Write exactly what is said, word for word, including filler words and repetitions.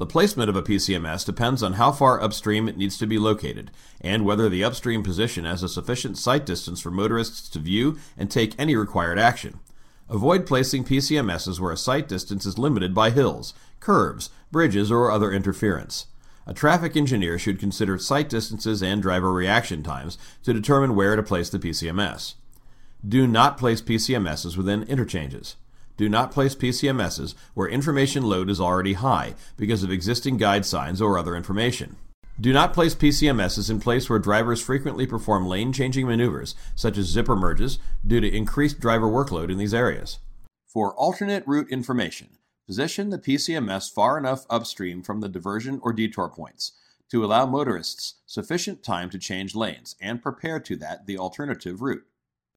The placement of a P C M S depends on how far upstream it needs to be located, and whether the upstream position has a sufficient sight distance for motorists to view and take any required action. Avoid placing P C M Ss where a sight distance is limited by hills, curves, bridges, or other interference. A traffic engineer should consider sight distances and driver reaction times to determine where to place the P C M S. Do not place P C M Ss within interchanges. Do not place P C M Ss where information load is already high because of existing guide signs or other information. Do not place P C M Ss in place where drivers frequently perform lane-changing maneuvers, such as zipper merges, due to increased driver workload in these areas. For alternate route information, position the P C M S far enough upstream from the diversion or detour points to allow motorists sufficient time to change lanes and prepare to that the alternative route.